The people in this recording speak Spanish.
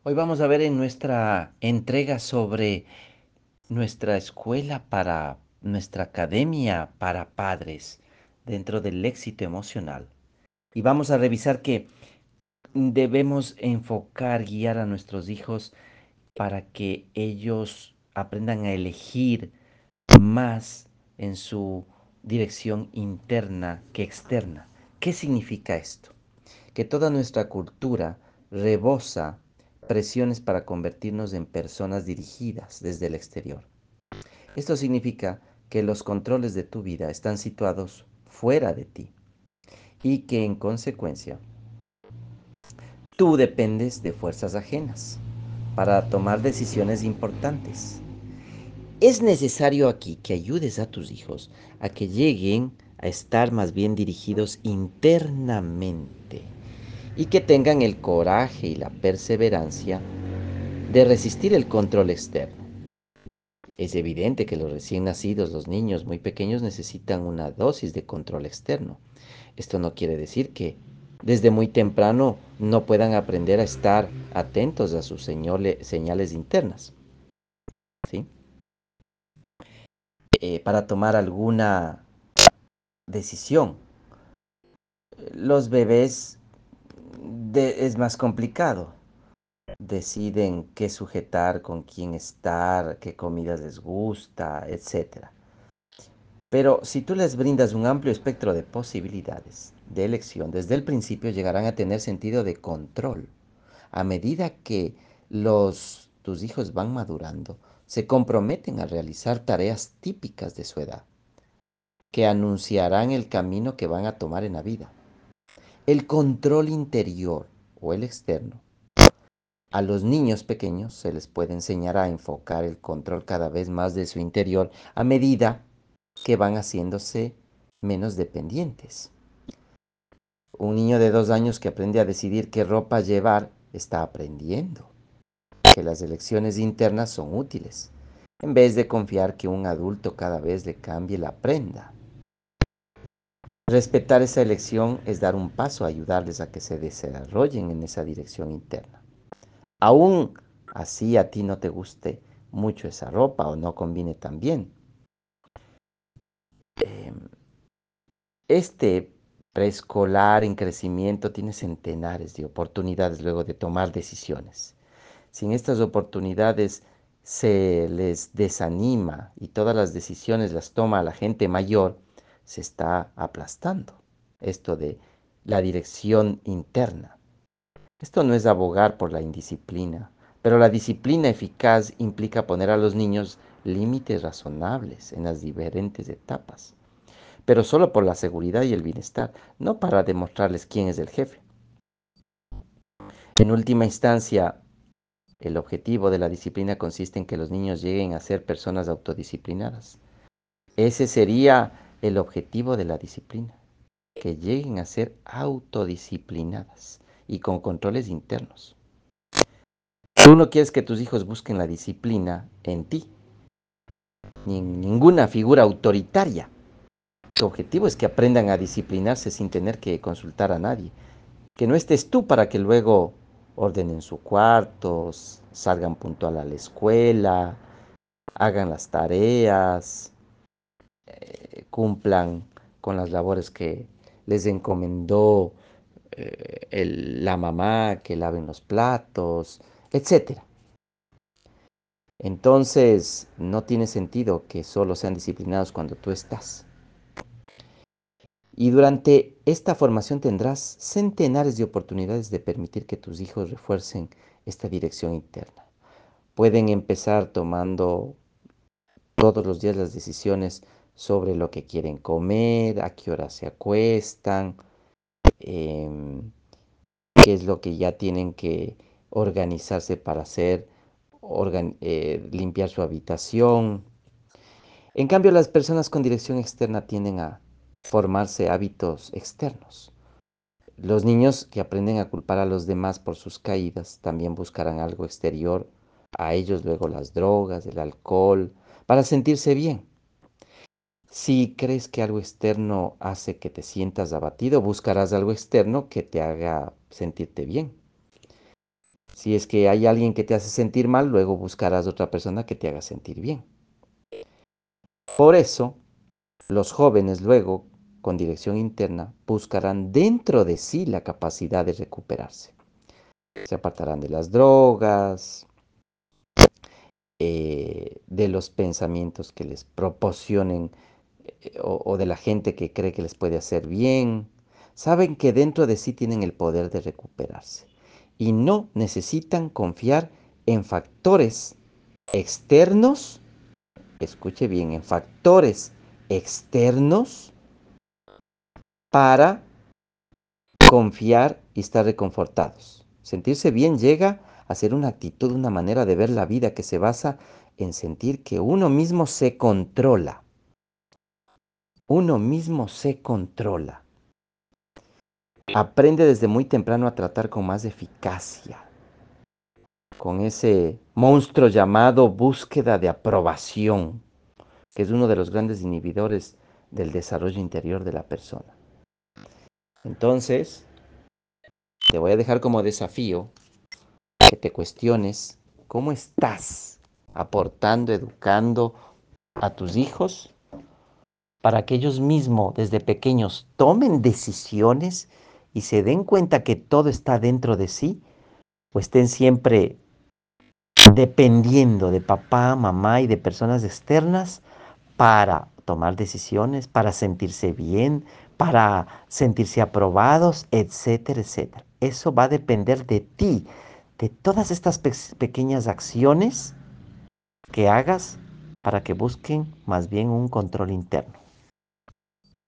Hoy vamos a ver en nuestra entrega sobre nuestra escuela para nuestra academia para padres dentro del éxito emocional. Y vamos a revisar que debemos enfocar, guiar a nuestros hijos para que ellos aprendan a elegir más en su dirección interna que externa. ¿Qué significa esto? Que toda nuestra cultura rebosa presiones para convertirnos en personas dirigidas desde el exterior. Esto significa que los controles de tu vida están situados fuera de ti y que en consecuencia tú dependes de fuerzas ajenas para tomar decisiones importantes. Es necesario aquí que ayudes a tus hijos a que lleguen a estar más bien dirigidos internamente y que tengan el coraje y la perseverancia de resistir el control externo. Es evidente que los recién nacidos, los niños muy pequeños, necesitan una dosis de control externo. Esto no quiere decir que desde muy temprano no puedan aprender a estar atentos a sus señales internas, ¿sí? Para tomar alguna decisión. Los bebés es más complicado. Deciden qué sujetar, con quién estar, qué comidas les gusta, etcétera. Pero si tú les brindas un amplio espectro de posibilidades de elección, desde el principio llegarán a tener sentido de control. A medida que tus hijos van madurando, se comprometen a realizar tareas típicas de su edad, que anunciarán el camino que van a tomar en la vida. El control interior o el externo. A los niños pequeños se les puede enseñar a enfocar el control cada vez más de su interior a medida que van haciéndose menos dependientes. Un niño de 2 años que aprende a decidir qué ropa llevar está aprendiendo que las elecciones internas son útiles, en vez de confiar que un adulto cada vez le cambie la prenda. Respetar esa elección es dar un paso a ayudarles a que se desarrollen en esa dirección interna. Aún así a ti no te guste mucho esa ropa o no combine tan bien. Este preescolar en crecimiento tiene centenares de oportunidades luego de tomar decisiones. Si en estas oportunidades se les desanima y todas las decisiones las toma la gente mayor, se está aplastando esto de la dirección interna. Esto no es abogar por la indisciplina, pero la disciplina eficaz implica poner a los niños límites razonables en las diferentes etapas, pero solo por la seguridad y el bienestar, no para demostrarles quién es el jefe. En última instancia, el objetivo de la disciplina consiste en que los niños lleguen a ser personas autodisciplinadas. Ese sería el objetivo de la disciplina, que lleguen a ser autodisciplinadas y con controles internos. Tú no quieres que tus hijos busquen la disciplina en ti, ni en ninguna figura autoritaria. Tu objetivo es que aprendan a disciplinarse sin tener que consultar a nadie. Que no estés tú para que luego ordenen su cuarto, salgan puntual a la escuela, hagan las tareas, cumplan con las labores que les encomendó la mamá, que laven los platos, etcétera. Entonces, no tiene sentido que solo sean disciplinados cuando tú estás. Y durante esta formación tendrás centenares de oportunidades de permitir que tus hijos refuercen esta dirección interna. Pueden empezar tomando todos los días las decisiones sobre lo que quieren comer, a qué hora se acuestan, em, qué es lo que ya tienen que organizarse para hacer, limpiar su habitación. En cambio, las personas con dirección externa tienden a formarse hábitos externos. Los niños que aprenden a culpar a los demás por sus caídas también buscarán algo exterior a ellos, luego las drogas, el alcohol, para sentirse bien. Si crees que algo externo hace que te sientas abatido, buscarás algo externo que te haga sentirte bien. Si es que hay alguien que te hace sentir mal, luego buscarás otra persona que te haga sentir bien. Por eso, los jóvenes luego, con dirección interna, buscarán dentro de sí la capacidad de recuperarse. Se apartarán de las drogas, de los pensamientos que les proporcionen o de la gente que cree que les puede hacer bien. Saben que dentro de sí tienen el poder de recuperarse y no necesitan confiar en factores externos, escuche bien, en factores externos para confiar y estar reconfortados. Sentirse bien llega a ser una actitud, una manera de ver la vida que se basa en sentir que uno mismo se controla. Uno mismo se controla. Aprende desde muy temprano a tratar con más eficacia, con ese monstruo llamado búsqueda de aprobación, que es uno de los grandes inhibidores del desarrollo interior de la persona. Entonces, te voy a dejar como desafío que te cuestiones cómo estás aportando, educando a tus hijos para que ellos mismos desde pequeños tomen decisiones y se den cuenta que todo está dentro de sí, o estén siempre dependiendo de papá, mamá y de personas externas para tomar decisiones, para sentirse bien, para sentirse aprobados, etcétera, etcétera. Eso va a depender de ti, de todas estas pequeñas acciones que hagas para que busquen más bien un control interno.